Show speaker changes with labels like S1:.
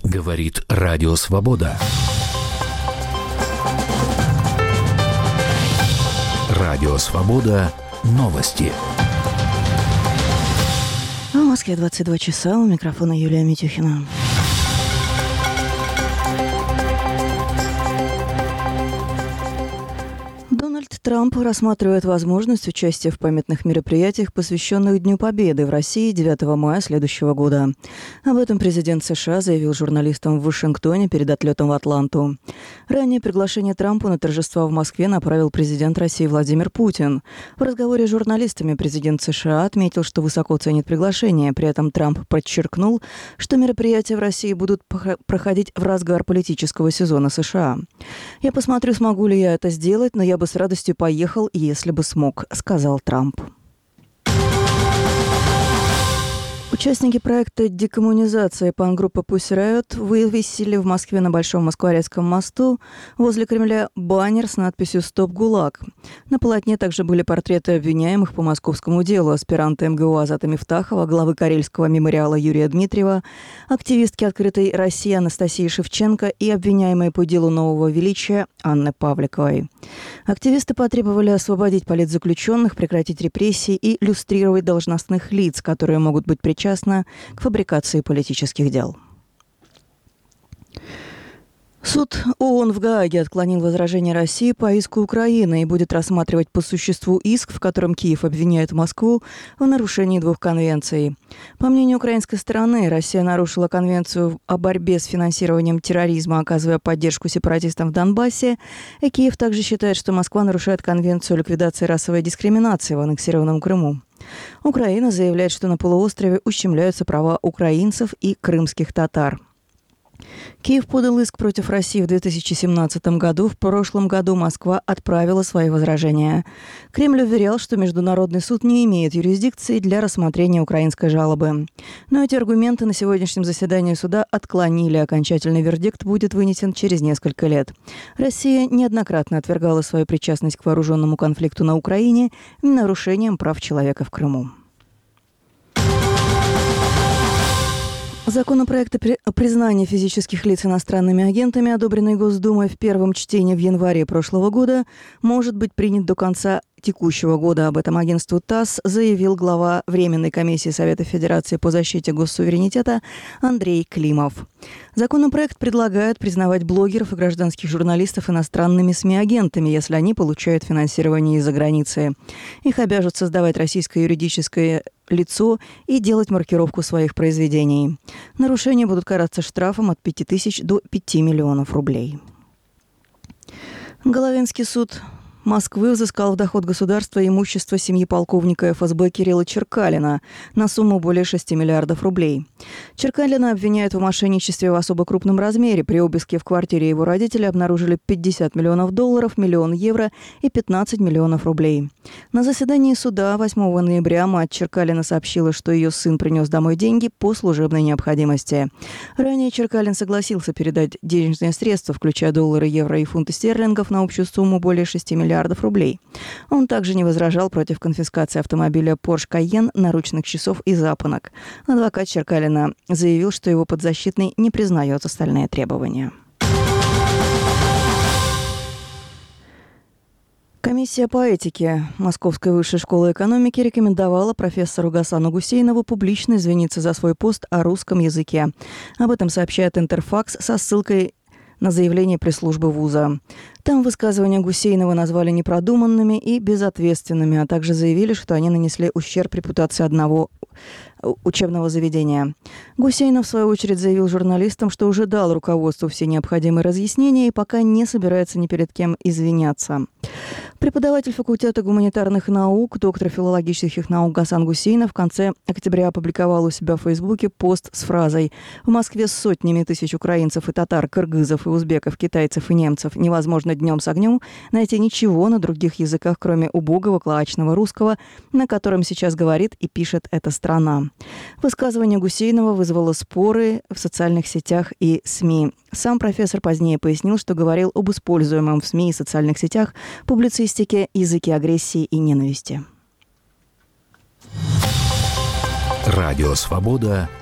S1: Говорит Радио Свобода. Радио Свобода. Новости.
S2: В Москве 22 часа. У микрофона Юлия Митюхина. Дональд Трамп рассматривает возможность участия в памятных мероприятиях, посвященных Дню Победы в России 9 мая следующего года. Об этом президент США заявил журналистам в Вашингтоне перед отлетом в Атланту. Ранее приглашение Трампу на торжества в Москве направил президент России Владимир Путин. В разговоре с журналистами президент США отметил, что высоко ценит приглашение. При этом Трамп подчеркнул, что мероприятия в России будут проходить в разгар политического сезона США. «Я посмотрю, смогу ли я это сделать, но я бы с радостью поехал, если бы смог», — сказал Трамп. Участники проекта декоммунизации панк-группы Pussy Riot вывесили в Москве на Большом Москворецком мосту возле Кремля баннер с надписью «Стоп, ГУЛАГ». На полотне также были портреты обвиняемых по московскому делу: аспиранта МГУ Азата Мифтахова, главы Карельского мемориала Юрия Дмитриева, активистки «Открытой России» Анастасии Шевченко и обвиняемой по делу Нового Величия Анны Павликовой. Активисты потребовали освободить политзаключенных, прекратить репрессии и люстрировать должностных лиц, которые могут быть причастны к фабрикации политических дел. Суд ООН в Гааге отклонил возражение России по иску Украины и будет рассматривать по существу иск, в котором Киев обвиняет Москву в нарушении двух конвенций. По мнению украинской стороны, Россия нарушила конвенцию о борьбе с финансированием терроризма, оказывая поддержку сепаратистам в Донбассе, и Киев также считает, что Москва нарушает конвенцию о ликвидации расовой дискриминации в аннексированном Крыму. Украина заявляет, что на полуострове ущемляются права украинцев и крымских татар. Киев подал иск против России в 2017 году. В прошлом году Москва отправила свои возражения. Кремль уверял, что Международный суд не имеет юрисдикции для рассмотрения украинской жалобы. Но эти аргументы на сегодняшнем заседании суда отклонили. Окончательный вердикт будет вынесен через несколько лет. Россия неоднократно отвергала свою причастность к вооруженному конфликту на Украине и нарушениям прав человека в Крыму. Законопроект о признании физических лиц иностранными агентами, одобренный Госдумой в первом чтении в январе прошлого года, может быть принят до конца текущего года. Об этом агентству ТАСС заявил глава Временной комиссии Совета Федерации по защите госсуверенитета Андрей Климов. Законопроект предлагает признавать блогеров и гражданских журналистов иностранными СМИ-агентами, если они получают финансирование из-за границы. Их обяжут создавать российское юридическое лицо и делать маркировку своих произведений. Нарушения будут караться штрафом от 5 тысяч до 5 миллионов рублей. Головинский суд Москвы взыскал в доход государства имущество семьи полковника ФСБ Кирилла Черкалина на сумму более 6 миллиардов рублей. Черкалина обвиняют в мошенничестве в особо крупном размере. При обыске в квартире его родителей обнаружили 50 миллионов долларов, миллион евро и 15 миллионов рублей. На заседании суда 8 ноября мать Черкалина сообщила, что ее сын принес домой деньги по служебной необходимости. Ранее Черкалин согласился передать денежные средства, включая доллары, евро и фунты стерлингов, на общую сумму более 6 миллиардов рублей. Он также не возражал против конфискации автомобиля Porsche Cayenne, наручных часов и запонок. Адвокат Черкалина заявил, что его подзащитный не признает остальные требования. Комиссия по этике Московской высшей школы экономики рекомендовала профессору Гасану Гусейнову публично извиниться за свой пост о русском языке. Об этом сообщает Интерфакс со ссылкой на заявление пресс-службы вуза. Там высказывания Гусейнова назвали непродуманными и безответственными, а также заявили, что они нанесли ущерб репутации одного учебного заведения. Гусейнов, в свою очередь, заявил журналистам, что уже дал руководству все необходимые разъяснения и пока не собирается ни перед кем извиняться. Преподаватель факультета гуманитарных наук, доктор филологических наук Гасан Гусейнов в конце октября опубликовал у себя в Фейсбуке пост с фразой: «В Москве с сотнями тысяч украинцев и татар, кыргызов и узбеков, китайцев и немцев невозможно днем с огнем найти ничего на других языках, кроме убогого клоачного русского, на котором сейчас говорит и пишет эта страна». Высказывание Гусейнова вызвало споры в социальных сетях и СМИ. Сам профессор позднее пояснил, что говорил об используемом в СМИ и социальных сетях публицистике языке агрессии и ненависти.
S1: Радио «Свобода».